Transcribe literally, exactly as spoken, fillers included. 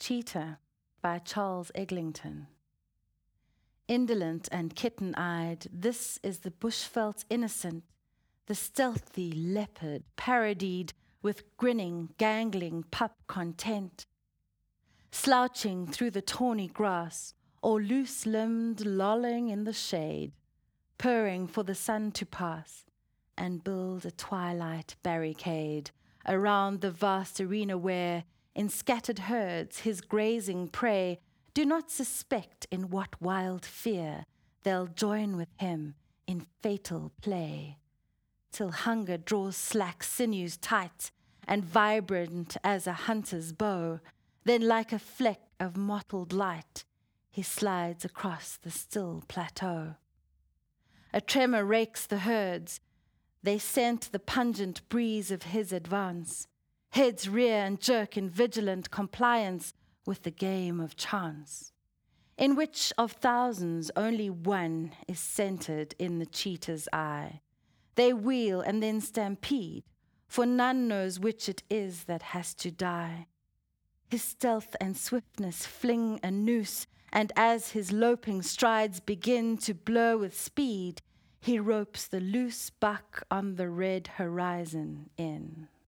Cheetah by Charles Eglinton. Indolent and kitten-eyed, this is the bushveld innocent, the stealthy leopard parodied with grinning, gangling pup content. Slouching through the tawny grass, or loose-limbed lolling in the shade, purring for the sun to pass, and build a twilight barricade around the vast arena where, in scattered herds, his grazing prey do not suspect in what wild fear they'll join with him in fatal play, till hunger draws slack sinews tight and vibrant as a hunter's bow, then like a fleck of mottled light he slides across the still plateau. A tremor rakes the herds. They scent the pungent breeze of his advance. Heads rear and jerk in vigilant compliance with the game of chance, in which of thousands only one is centered in the cheetah's eye. They wheel and then stampede, for none knows which it is that has to die. His stealth and swiftness fling a noose, and as his loping strides begin to blur with speed, he ropes the loose buck on the red horizon in.